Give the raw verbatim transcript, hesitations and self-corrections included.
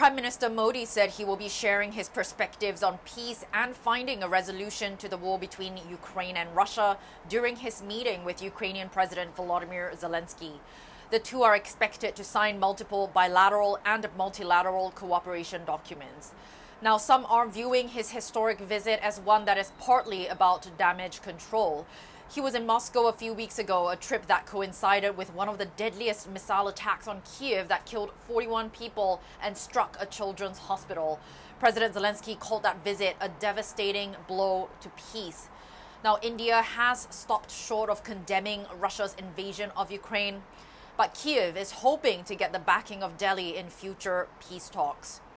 Prime Minister Modi said he will be sharing his perspectives on peace and finding a resolution to the war between Ukraine and Russia during his meeting with Ukrainian President Volodymyr Zelensky. The two are expected to sign multiple bilateral and multilateral cooperation documents. Now, some are viewing his historic visit as one that is partly about damage control. He was in Moscow a few weeks ago, a trip that coincided with one of the deadliest missile attacks on Kyiv that killed forty-one people and struck a children's hospital. President Zelensky called that visit a devastating blow to peace. Now, India has stopped short of condemning Russia's invasion of Ukraine, but Kyiv is hoping to get the backing of Delhi in future peace talks.